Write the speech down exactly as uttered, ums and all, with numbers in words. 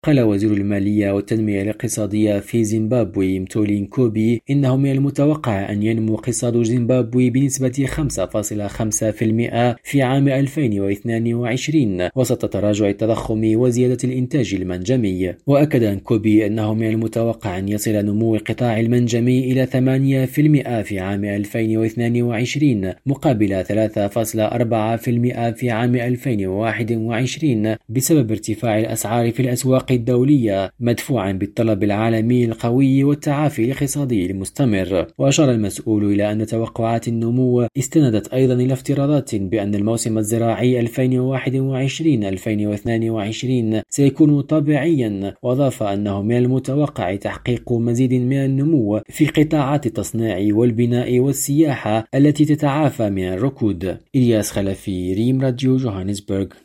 قال وزير المالية والتنمية الاقتصادية في زيمبابوي متولي نكوبي إنه من المتوقع أن ينمو اقتصاد زيمبابوي بنسبة خمسة فاصلة خمسة بالمئة في عام ألفين واثنين وعشرين وسط تراجع التضخم وزيادة الإنتاج المنجمي. وأكد نكوبي أنه من المتوقع أن يصل نمو القطاع المنجمي إلى ثمانية بالمئة في عام ألفين واثنين وعشرين مقابل ثلاثة فاصلة أربعة بالمئة في عام ألفين وواحد وعشرين بسبب ارتفاع الأسعار في الأسواق الدولية مدفوعا بالطلب العالمي القوي والتعافي الاقتصادي المستمر. وأشار المسؤول إلى أن توقعات النمو استندت أيضا إلى افتراضات بأن الموسم الزراعي ألفين وواحد وعشرين ألفين واثنين وعشرين سيكون طبيعيا، وأضاف أنه من المتوقع تحقيق مزيد من النمو في قطاعات التصنيع والبناء والسياحة التي تتعافى من الركود. إلياس خلفي، ريم راديو جوهانسبرغ.